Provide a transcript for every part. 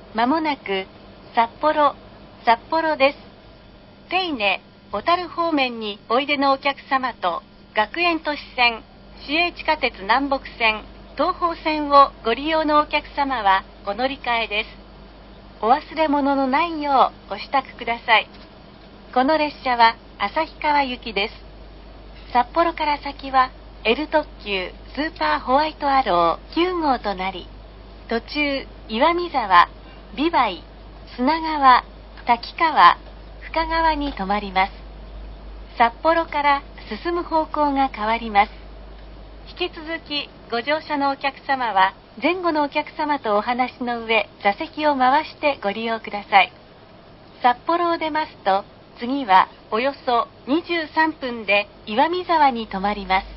まもなく札幌です。手稲、小樽方面においでのお客様と、学園都市線、市営地下鉄南北線、東方線をご利用のお客様はお乗り換えです。お忘れ物のないようご支度ください。この列車は旭川行きです。札幌から先は L 特急スーパーホワイトアロー9号となり、途中岩見沢、美唄、砂川、滝川、深川に停まります。札幌から進む方向が変わります。引き続きご乗車のお客様は前後のお客様とお話の上、座席を回してご利用ください。札幌を出ますと、次はおよそ23分で岩見沢に停まります。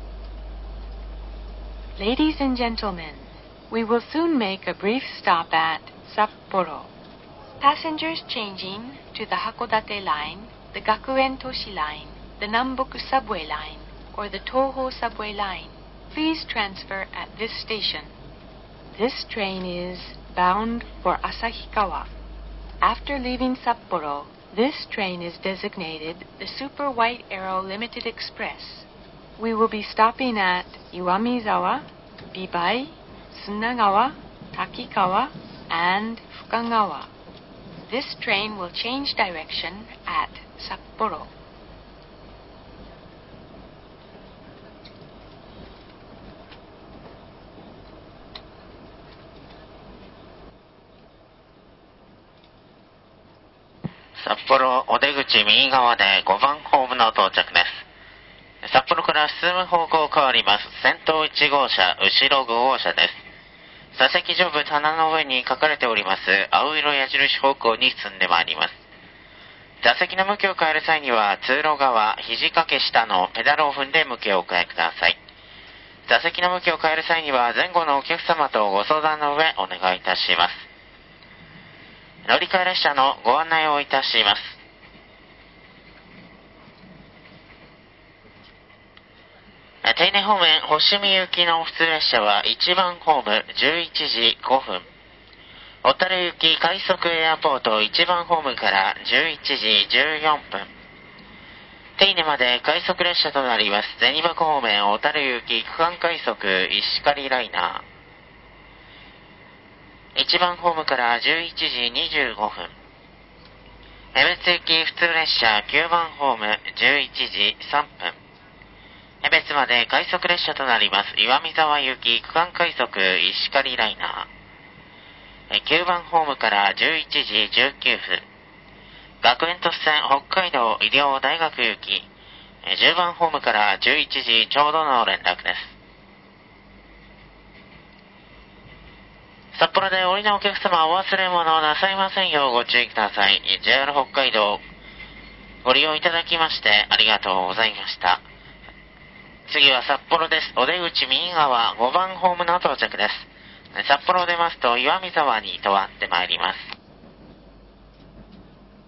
Ladies and gentlemen, we will soon make a brief stop at Sapporo. Passengers changing to the Hakodate line, the Gakuen Toshi line, the Namboku subway line, or the Toho subway line, please transfer at this station. This train is bound for Asahikawa. After leaving Sapporo, this train is designated the Super White Arrow Limited Express. We will be stopping at Iwamizawa, Bibai, Sunagawa, Takikawa, and Fukagawa. This train will change direction at Sapporo. 札幌お出口右側で5番ホームの到着です。札幌から進む方向変わります。先頭1号車、後ろ5号車です。座席上部棚の上に書かれております青色矢印方向に進んでまいります。座席の向きを変える際には通路側、肘掛け下のペダルを踏んで向きをお変えください。座席の向きを変える際には前後のお客様とご相談の上お願いいたします。乗り換え列車のご案内をいたします。手稲方面星見行きの普通列車は1番ホーム11時5分。小樽行き快速エアポート1番ホームから11時14分。手稲まで快速列車となります。銭箱方面小樽行き区間快速石狩ライナー。1番ホームから11時25分。江別行き普通列車9番ホーム11時3分。江別まで快速列車となります。岩見沢行き区間快速石狩ライナー。9番ホームから11時19分。学園都市線北海道医療大学行き10番ホームから11時ちょうどの連絡です。札幌でお降りのお客様お忘れ物をなさいませんようご注意ください。JR 北海道ご利用いただきましてありがとうございました。次は札幌です。お出口右側5番ホームの到着です。札幌を出ますと岩見沢に停まってまいります。